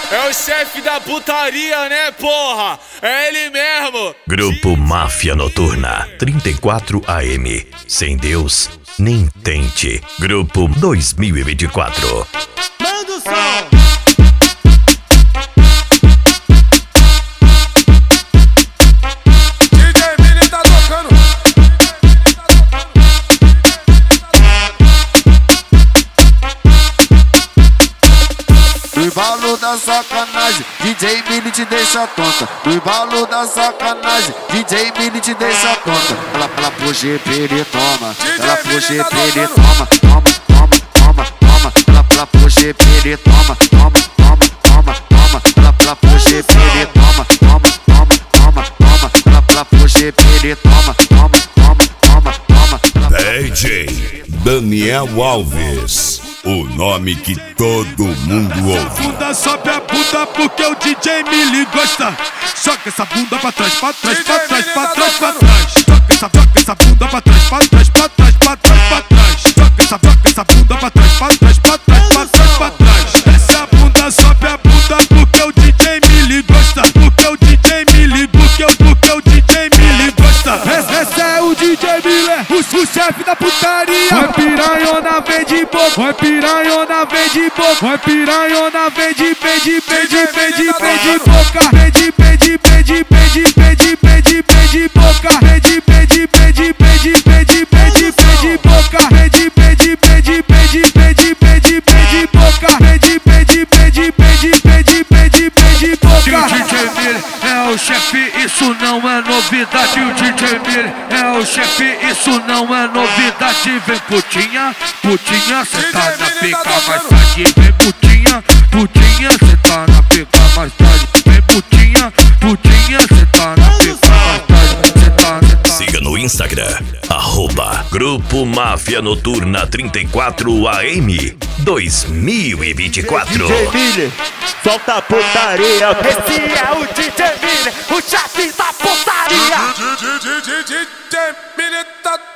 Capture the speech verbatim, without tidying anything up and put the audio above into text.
É o chefe da putaria, né, porra? É ele mesmo. Grupo Máfia Noturna trinta e quatro A M. Sem Deus, nem tente. Grupo dois mil e vinte e quatro. Manda o som. No embalo da sacanagem, D J Mili te deixa tonta. No embalo da sacanagem, D J Mili te deixa tonta. Ela fala pro G P, ele toma. Ela pro G P, ele toma. Toma, toma, toma, toma. Ela fala pro G P, ele toma. Toma, toma, toma, toma. Ela fala pro G P, ele toma. Toma, toma, toma, toma. Ela fala pro G P, ele toma. Toma, toma, toma, toma. D J Daniel Alves, o nome que todo mundo ouve. Bunda sobe a bunda porque o D J Mili gosta. Joga essa bunda pra trás, pra trás, pra trás, pra trás, pra trás. Joga essa, joga essa bunda pra trás, pra trás, pra trás, pra trás, pra trás. Joga essa, joga essa bunda pra trás, pra trás, pra trás, pra trás, pra trás. Essa bunda sobe a bunda porque o D J Mili gosta. Porque o D J Mili, porque o, porque o D J Mili gosta. Esse é o D J Mili, o, o chefe da putaria. Vai piranhona, vem de boca. Vai piranhona, vem de boca. Vai piranhona, vem de, vem de, vem de, vem de, vem de boca. Vem de, vem de, vem de, vem de, vem de, vem de, vem de boca. Vem de, vem de, vem de, vem de, vem de, vem de, vem de boca. Vem de, vem de, vem de, vem de, vem de, vem de, vem de boca. Vem de, vem de, vem de, vem de, vem de, vem de, vem de boca. O D J Mili é o chefe, isso não é novidade. O D J Mili é o chefe, isso não é novidade. Vem putinha, putinha, cê tá na pica mais tarde. Vem putinha, putinha, cê tá na pica mais tarde. Vem putinha, putinha, cê tá na pica mais tarde. Cê tá, cê tá. Siga no Instagram, arroba Grupo Máfia Noturna trinta e quatro A M dois mil e vinte e quatro. D J Mili, solta a putaria. Esse é o D J Mili, o chefe da putaria. D J Mili tá